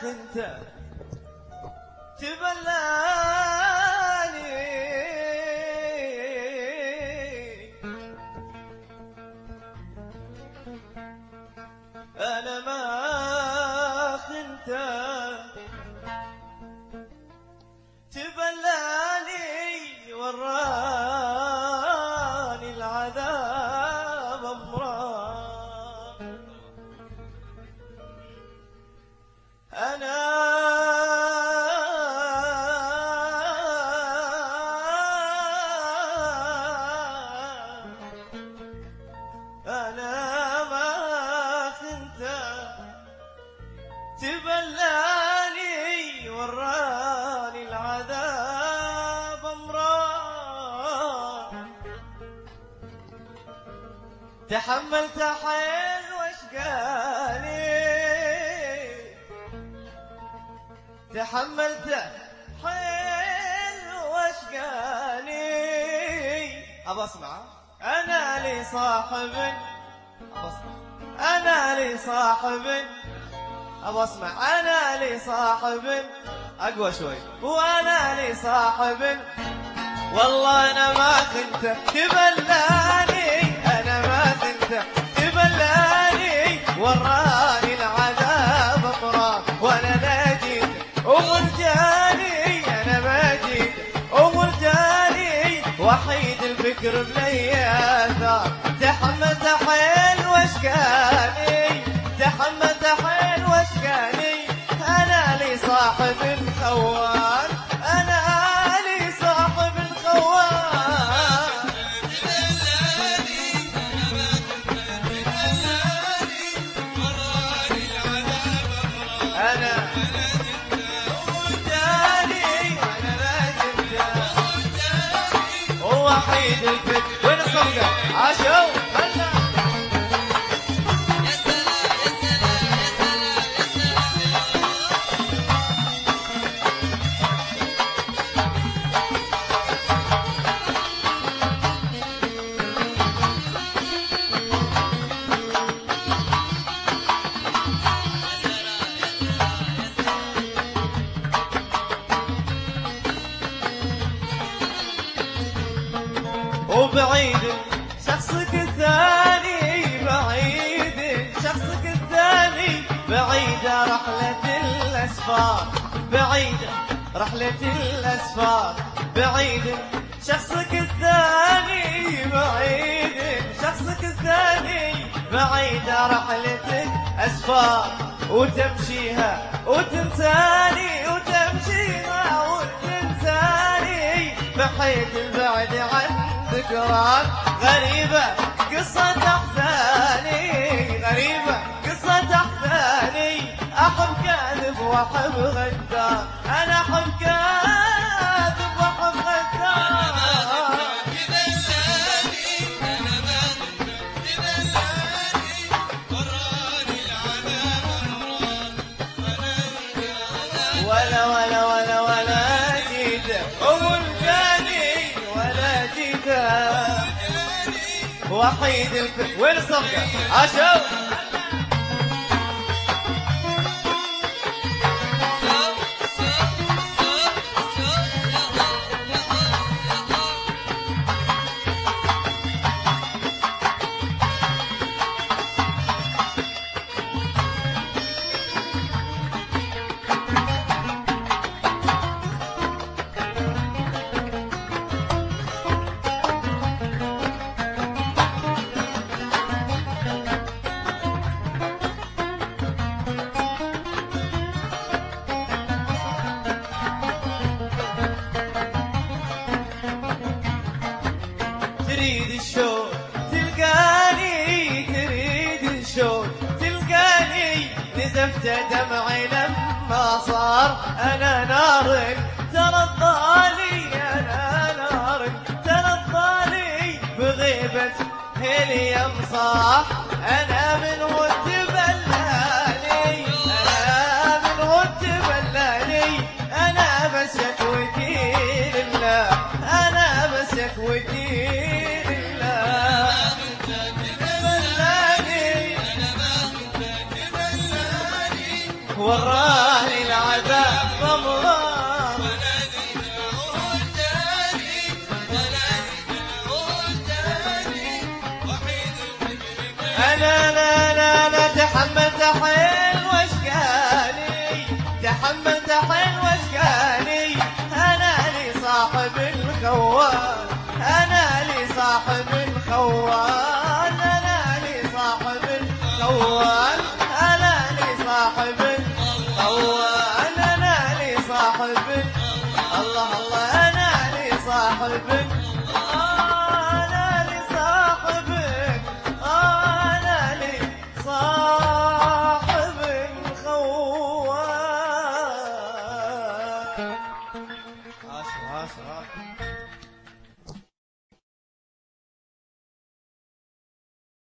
انت تبلاني انا ما خنت تبلاني وراني العذاب امرار انا ما خنت تبلاني وراني العذاب امرار تحملت حيل واشقاني تحملت حيل واشقاني ابى اسمع انا لي صاحب ابى اسمع انا لي صاحب ابى اسمع انا لي صاحب اقوى شوي وانا لي صاحب والله انا ما كنت تبلاني انا ما كنت تبلاني وراني العذاب امرار وانا لا جيت ومرجاني انا ما جيت ومرجاني وحيد الفكر بلي اثار تحملت حيل واشكاني تحملت حيل واشكاني انا لي صاحب خوان انا لي صاحب خوان انا وحيد الفكر وين الصفقة عاشوا هلا يا سلام يا سلام يا سلام يا وبعيد شخصك الثاني بعيد شخصك الثاني بعيدة رحلة الأسفار بعيدة رحلة الأسفار بعيد شخصك الثاني بعيد شخصك الثاني بعيدة رحلة الأسفار وتمشيها وتنساني وتمشيها وتنساني بحيث البعد عن ذكران غريبة قصة أحزاني غريبة قصة أحزاني أحب كاذب وأحب غدار أنا أحب كاذب وأحب غدار ولا ولا ولا ولا جيت ومرجاني ولا جيت وحيد الفكر وين الصفقة عاشوا تريد الشوق تلقاني تريد الشوق تلقاني نزفت دمعي لما صار أنا نار ترضالي أنا نار ترضالي بغيبة هليم صاح أنا من ود بلاني أنا من ود بلاني أنا بس شكوتي لله أنا بس شكوتي وراني خوان أنا لي صاحب خوان أنا لي صاحب خوان أنا لي صاحب الله الله أنا لي صاحبك أنا لي صاحبك أنا لي صاحبك خوان.